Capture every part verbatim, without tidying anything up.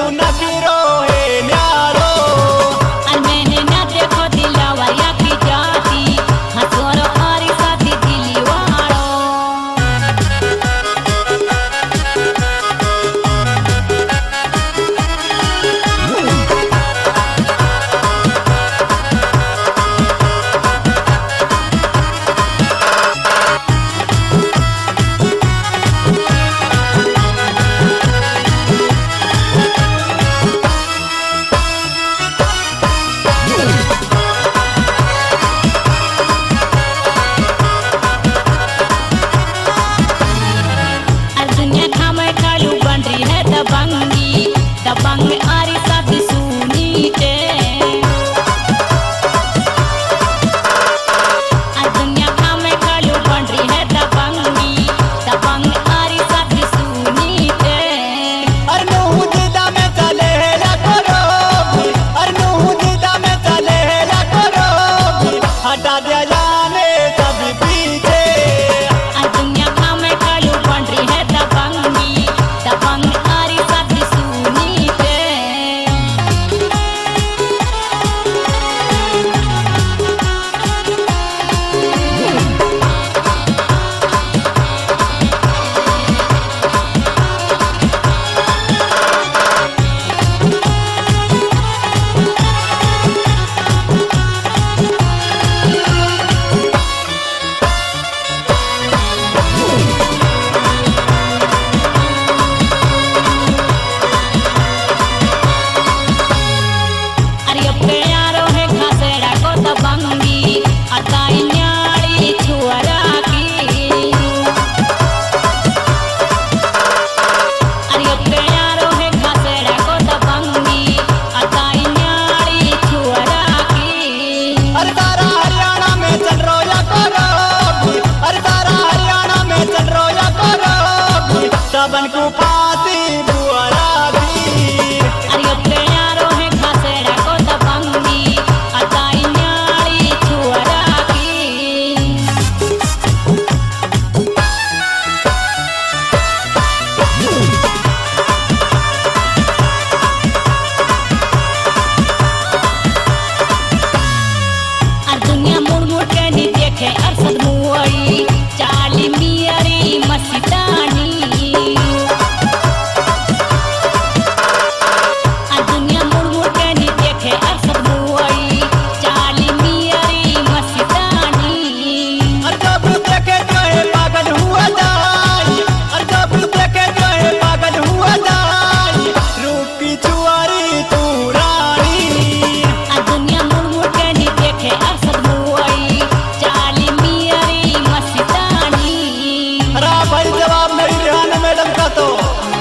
नखरो है न्यारो। और मैंने ना देखो दिलावा या की जाती हसोरो आरी साथी दिली वाड़ो। दबंग आरी साथी सुनी टे दुनिया खामे खालू बन रही है दबंगी दबंग आरी साथी सुनी टे। अरे नूह दीदा में चले ला करो अरे नूह दीदा में चले ला करो हटा दिया जाने सभी पीछे। दुनिया खामे खालू बन रही है दबंगी दबंग आरी साथी सुनी टे। अरे अपने यारो है घासेड़ा को दबंगी अताई न्याड़ी छुअरा की। अरे अपने यारो है घासेड़ा को दबंगी अताई न्याड़ी छुअरा की। अरे तारा हरियाणा में चल रोया करो अरे तारा हरियाणा में चल रोया करो सबन को फांसी बुआरा दी। अरे अपने यारो है घासेड़ा को दबंगी अताई न्याड़ी छुअरा की। और दुनिया मुड़ मुड़ के नहीं देखे अरसद मुआई चाली मियारी मस्तानी। और दुनिया मुड़ मुड़ के नहीं देखे अरसद मुआई चाली मियारी मस्तानी। अरे जब देखे जो है पागल हुआ जाए अरे जब देखे जो है पागल हुआ जाए रूप की चुआरी तू रानी। और दुनिया मुड़ मुड़ के नहीं देखे अरसद मुआई चाली मियारी मस्तानी। अरे भाई जवाब मेरी रिहाना मैडम का तो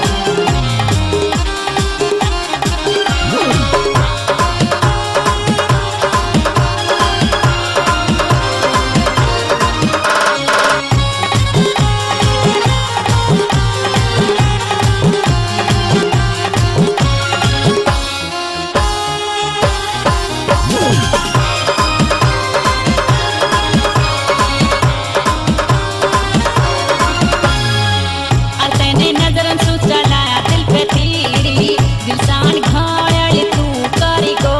और तेने नजरन सु चलाया दिल पे तीरी दिलसान घायल तू करी गो।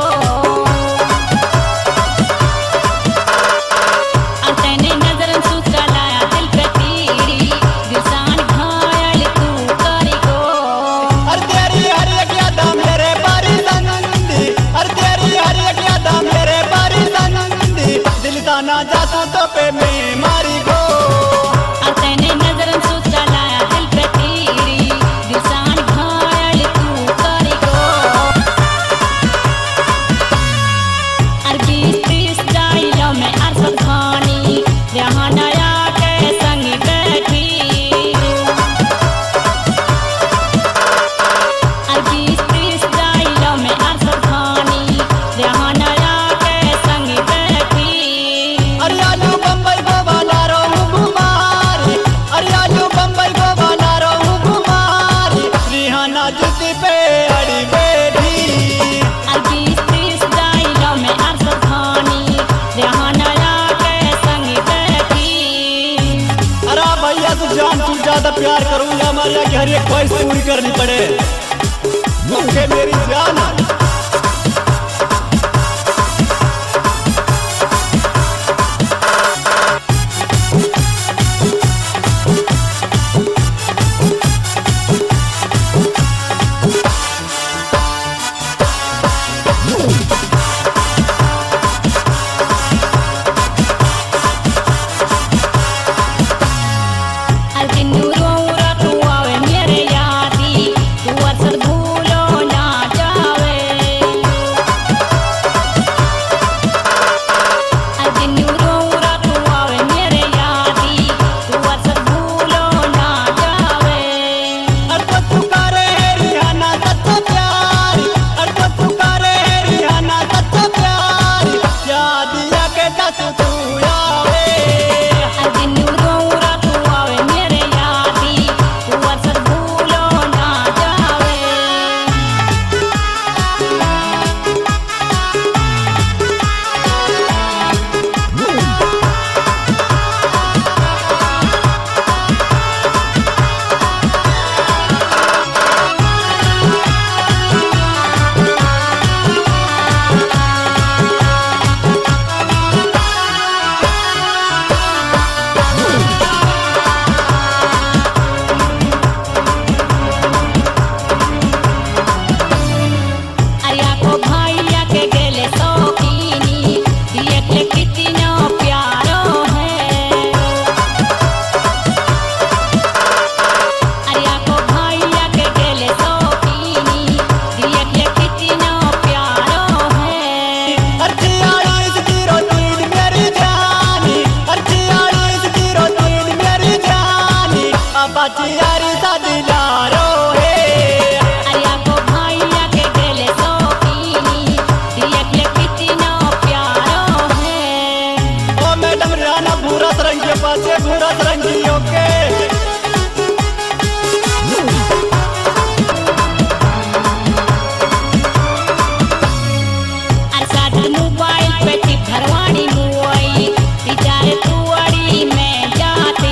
और तेने नजरन सु चलाया दिल पे तीरी दिलसान घायल तू करी गो। अरे तेरी हर एक यादा मेरे बारी संदी अरे तेरी हर एक यादा मेरे बारी संदी दिल ताना जाता तो पे मैं मारी गो। और तेने नजरन सु चलाया दिल पे तीरी दिलसान घायल तू करी गो। और बीस तीस डायलॉग में अरसद खानी यहाँ नया के संग बैठी। और बीस तीस डायलॉग में अरसद खानी यहाँ नया के संग बैठी। अरे आलू बम्बई को बाला रहूं घुमारी अरे आलू बम्बई को बाला रहूं घुमारी रिहाना जुती पे अड़ी बैठी। और बीस तीस डायलॉग में अरसद खानी यहाँ नया के संग बैठी। अरे भैया तू जान तू ज्यादा प्यार करूंगा हमारे हर एक ख्वाहिश पूरी करनी पड़े। ओके मेरी जान। यारी दिलारो है अरिया को भैया के गेले सौकीनी देख ले कितना प्यारो है। ओ मैडम राना भूरा रंग के पासे भूरा रंगियों के मोबाइल पे टिप भरवानी मुआई बेचारे तुअड़ी में जाती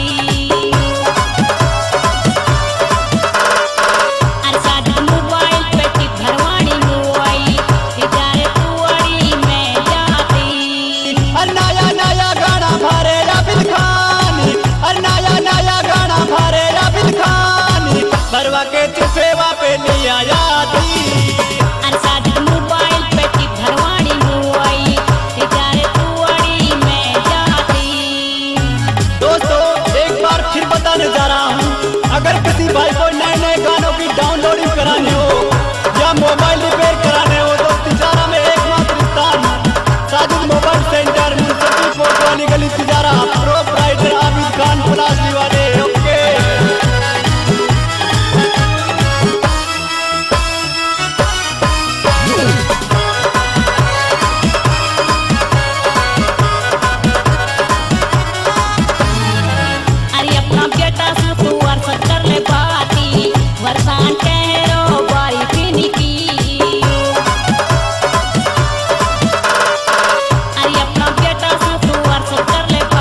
अरसाद मोबाइल पे टिप भरवानी मुआई बेचारे तुअड़ी में जाती। और नया नया गाना भरे राबिल खानी और नया नया गाना भरे राबिल खानी भरवा के चुपेवा पे लिया यादी अरसाद मोबाइल पे टिप भरवानी मुआई बेचारे तुअड़ी में जाती। दोस्तों एक बार फिर बताने जा रहा हूँ, अगर किसी भाई को नए नए गानों की डाउनलोडिंग करानी हो या मोबाइल रिपेयर कराने हो तो तिजारा में एकमात्र स्थान Sajid mobile centre municipal court वाली गली तिजारा प्रोप्राइटर आबिद खान प्लास्टिक वाले। ओके अरे अपना बेटा से तू वर्षा कर ले बाती वर्षान केरो बारी पीनी की। अरे अपना बेटा से तू वर्षा कर ले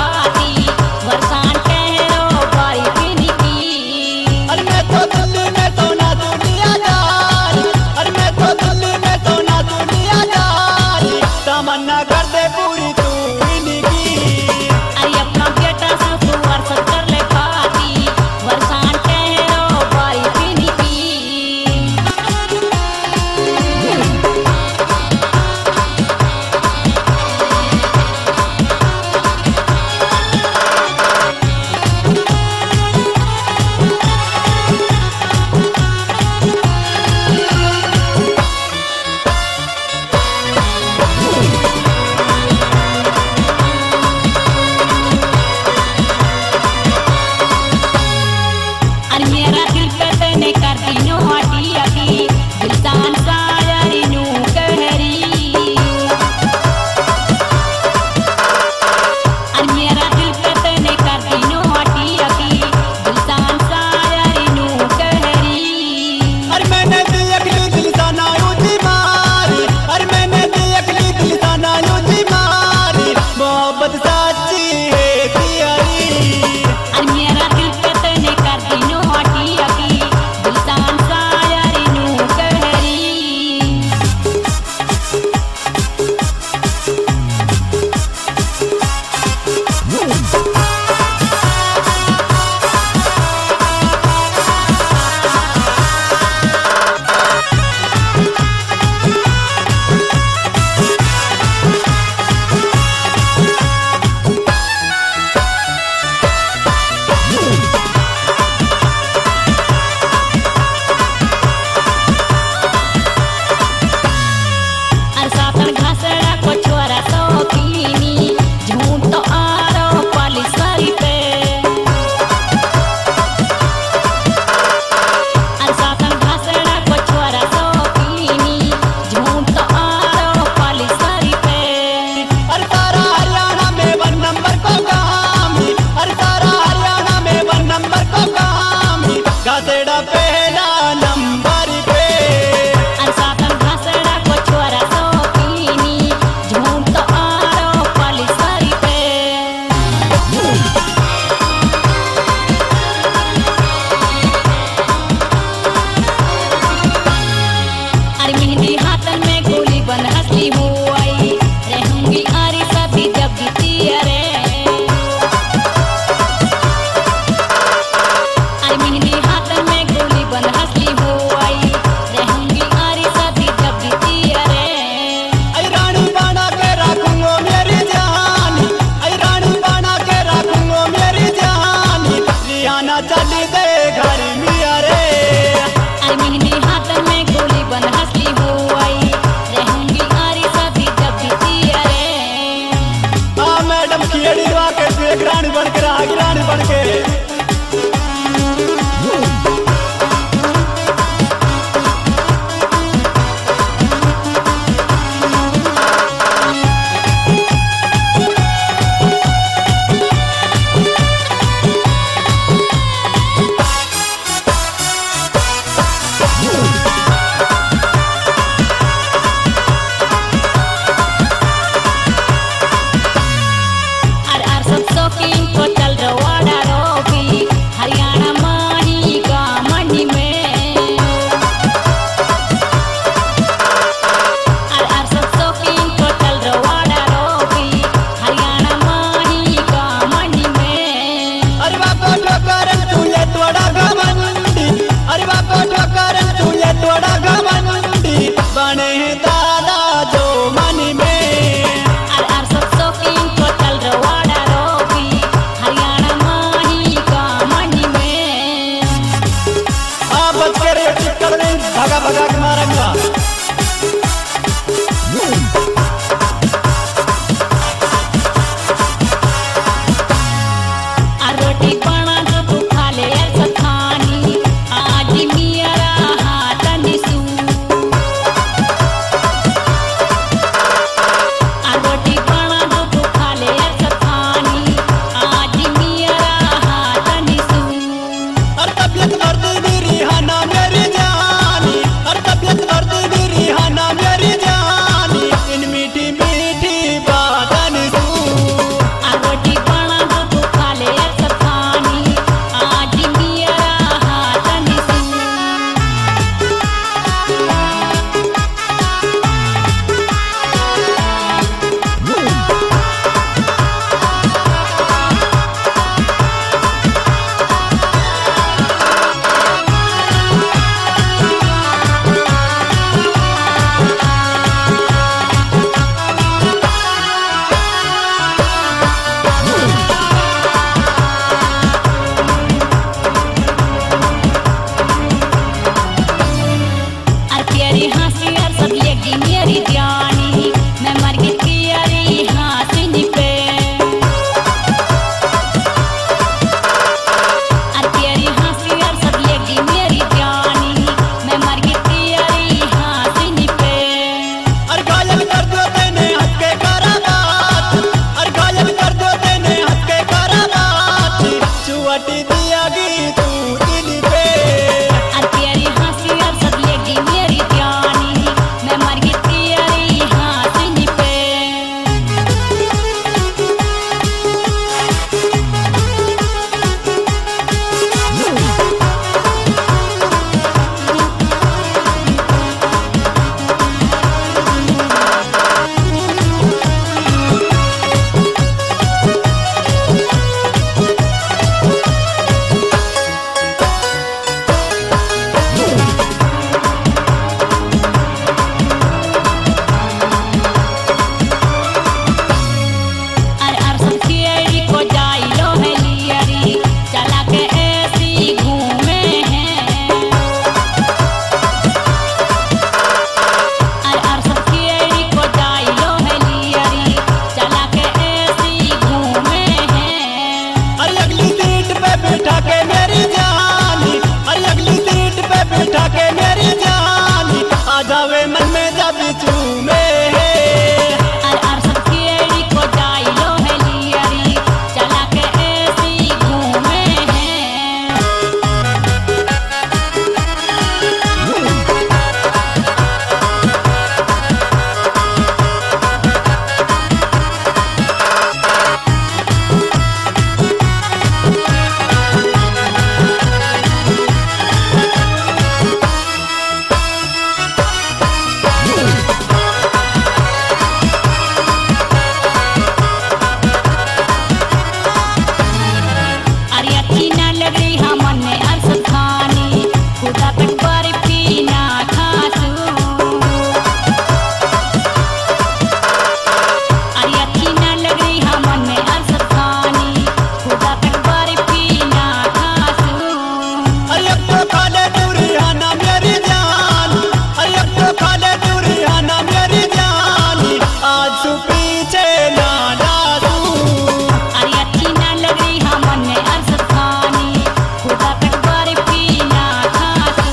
जब चूमे है अर अर सब केड़ी को जाइलो है लियरी चला के ऐसी घूमे हैं अरे अच्छी ना लग रही हमन ने अर सब खानी खुदा तक बर्फी ना खासू अरे अच्छी ना लग रही हमन ने अर सब खानी खुदा तक बर्फी ना खासू अरे अब तो खाले दुरियाना मेरी जान अरे अब तो खाले दुरियाना मेरी जान आज तू पीछे ना डालू अरे अच्छी ना लग रही हमन ने अर सब खानी खुदा तक बर्फी ना खासू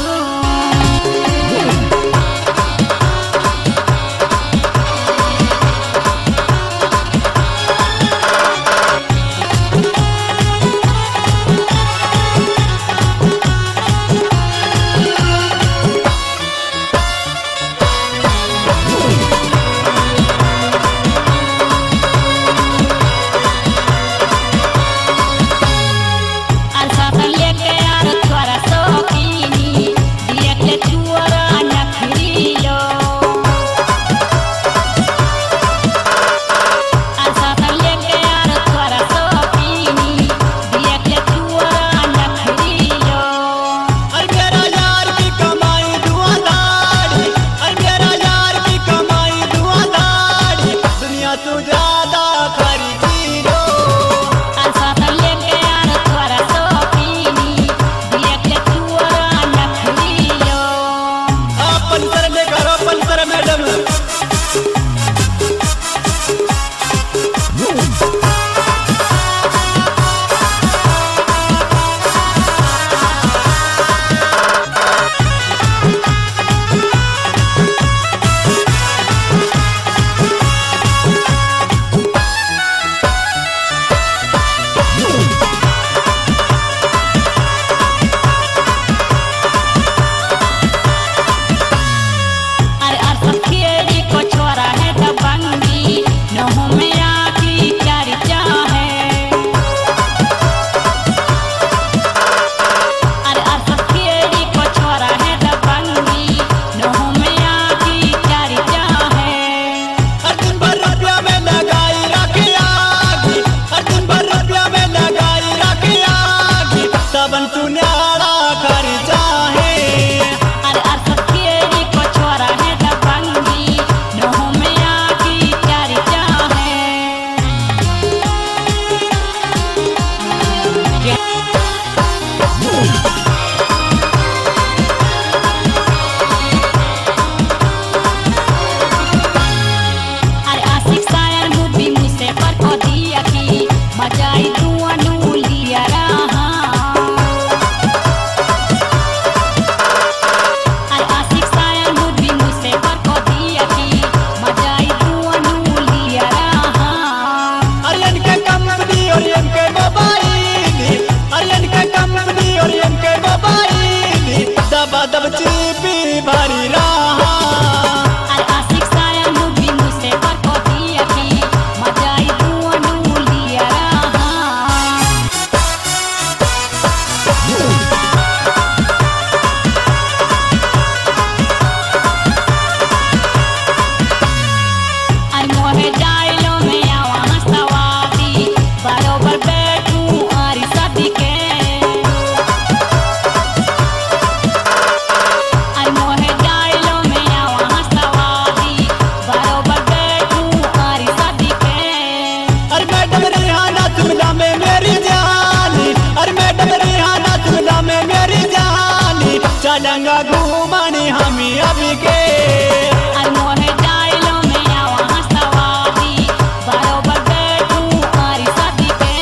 अर साथन लेके यार थोड़ा शौकीनी देख ले चुअरा नखरीलो अर साथन लेके यार थोड़ा शौकीनी देख ले चुअरा नखरीलो अरे मेरा यार की कमाई दुआदारी अरे मेरा यार की कमाई दुआदारी दुनिया तू ज्यादा खरीदी लो अर साथन लेके यार थोड़ा शौकीनी देख ले चुअरा नखरीलो आप पंचर ले करो पंचर मैडम अरे अर सब केड़ी को छोरा है दबंगी नोह में आखी चर्चा है अरे अर सब केड़ी को छोरा है दबंगी नोह में आखी चर्चा है हर दिन भर रुपया में लगाई रखी आगी हर दिन भर रुपया में लगाई रखी आगी सबन तू न्यारा खर्चा है अरे अर सब केड़ी को छोरा है दबंगी नोह में आखी चर्चा है अरे आशिक सायर मूवी मुझसे पर को दिया की मजाई तू अनु लिया रहा अरे आशिक सायर मूवी मुझसे पर को दिया की मजाई तू अनु लिया रहा अरे इनके कंपनी और इनके मोबाइल अरे इनके कंपनी और इनके मोबाइल दबा दब चीपी भरी रहा अरे आशिक सायर मूवी मुझसे पर को दिया की मजाई तू अनु लिया रहा अरे मोहे जाइलो में आवा हंसवादी बरोबर बैठू आरी सदी के अरे मोहे जाइलो में आवा हंसवादी बरोबर बैठू आरी सदी के अरे मैडम रिहाना तुमला में मेरी जानी अरे मैडम रिहाना तुमला में मेरी जानी चलेंगा घूमने हम अभी के अरे मोहे जाइलो में आवा हंसवादी बरोबर बैठू आरी सदी के